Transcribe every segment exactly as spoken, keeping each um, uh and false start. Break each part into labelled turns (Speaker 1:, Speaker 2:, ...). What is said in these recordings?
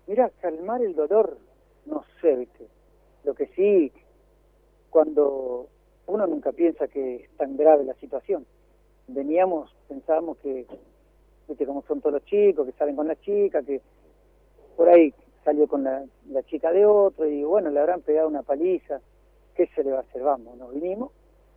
Speaker 1: Mira, calmar el dolor, no sé, ¿viste? Lo que sí, cuando uno nunca piensa que es tan grave la situación. Veníamos, pensábamos que, viste cómo son todos los chicos, que salen con la chica, que por ahí salió con la, la chica de otro, y bueno, le habrán pegado una paliza, ¿qué se le va a hacer? Vamos, nos vinimos,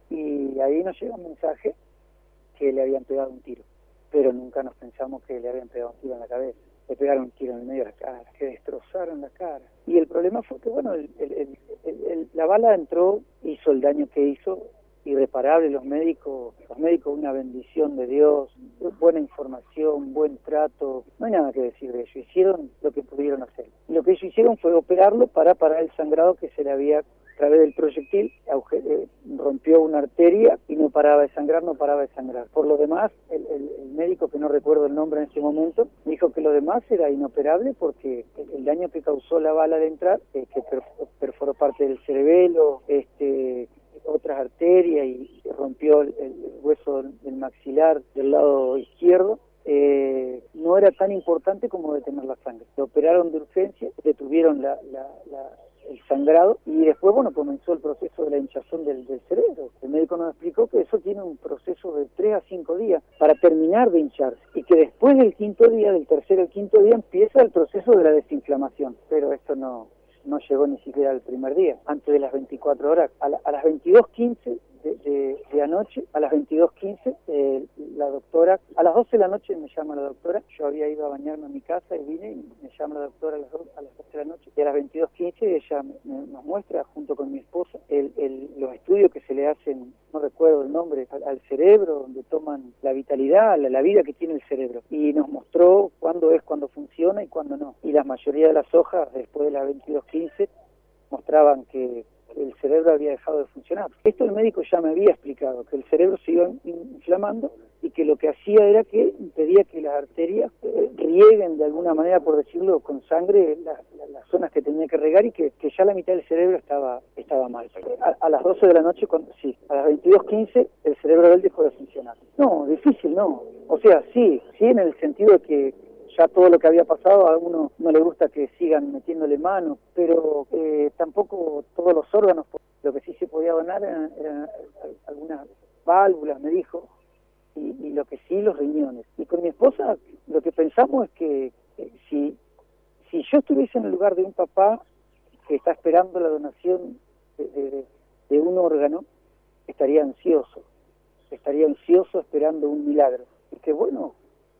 Speaker 1: y ahí nos llega un mensaje que le habían pegado un tiro, pero nunca nos pensamos que le habían pegado un tiro en la cabeza. Le pegaron un tiro en el medio de la cara, que destrozaron la cara. Y el problema fue que, bueno, el, el, el, el, el, la bala entró, hizo el daño que hizo, irreparable. Los médicos, los médicos, una bendición de Dios, buena información, buen trato, no hay nada que decir de ellos. Hicieron lo que pudieron hacer. Y lo que ellos hicieron fue operarlo para parar el sangrado que se le había, a través del proyectil, eh, rompió una arteria y no paraba de sangrar, no paraba de sangrar. Por lo demás, el, el, el médico, que no recuerdo el nombre en ese momento, dijo que lo demás era inoperable porque el, el daño que causó la bala al entrar, eh, que perforó parte del cerebelo, este, otras arterias y rompió el, el hueso del maxilar del lado izquierdo, eh, no era tan importante como detener la sangre. Lo operaron de urgencia, detuvieron la, la, la el sangrado, y después, bueno, comenzó el proceso de la hinchazón del, del cerebro. El médico nos explicó que eso tiene un proceso de tres a cinco días para terminar de hincharse, y que después del quinto día, del tercer al quinto día, empieza el proceso de la desinflamación. Pero esto no, no llegó ni siquiera al primer día, antes de las veinticuatro horas. A, la, a las veintidós quince de, de, de anoche, a las veintidós quince, eh, la doctora, a las doce de la noche me llama la doctora, yo había ido a bañarme a mi casa y vine, y me llama la doctora a las, dos, a las doce de la noche, y a las veintidós quince ella me, me, nos muestra, junto con mi esposa, el, el, los estudios que se le hacen, no recuerdo el nombre, al, al cerebro, donde toman la vitalidad, la, la vida que tiene el cerebro, y nos mostró cuándo es, cuándo funciona y cuándo no. Y la mayoría de las hojas, después de las veintidós quince, mostraban que el cerebro había dejado de funcionar. Esto el médico ya me había explicado, que el cerebro se iba inflamando y que lo que hacía era que impedía que las arterias eh, rieguen de alguna manera, por decirlo, con sangre la, la, las zonas que tenía que regar, y que, que ya la mitad del cerebro estaba estaba mal. A, a las doce de la noche, cuando, sí, a las veintidós quince el cerebro de él dejó de funcionar. No, difícil no. O sea, sí, sí en el sentido de que ya todo lo que había pasado, a uno no le gusta que sigan metiéndole mano, pero eh, tampoco todos los órganos. Lo que sí se podía donar eran, eran algunas válvulas, me dijo, y, y lo que sí, los riñones. Y con mi esposa lo que pensamos es que eh, si, si yo estuviese en el lugar de un papá que está esperando la donación de, de, de un órgano, estaría ansioso, estaría ansioso esperando un milagro. Y que bueno,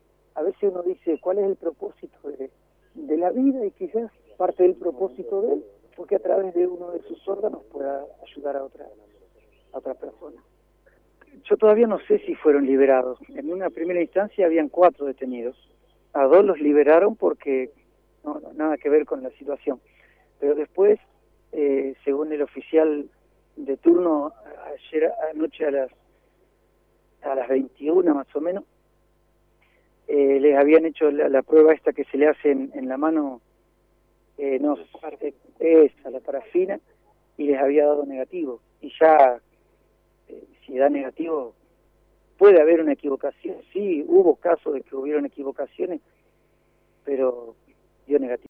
Speaker 1: a veces uno dice, ¿cuál es el propósito de, de la vida? Y quizás parte del propósito de él, porque a través de uno de sus órganos pueda ayudar a otra, a otra persona. Yo todavía no sé si fueron liberados. En una primera instancia habían cuatro detenidos. A dos los liberaron porque no, no nada que ver con la situación. Pero después, eh, según el oficial de turno, ayer anoche a las, a las veintiuna más o menos, Eh, les habían hecho la, la prueba esta que se le hace en, en la mano, eh, no, esa, la parafina, y les había dado negativo. Y ya, eh, si da negativo, puede haber una equivocación. Sí, hubo casos de que hubieron equivocaciones, pero dio negativo.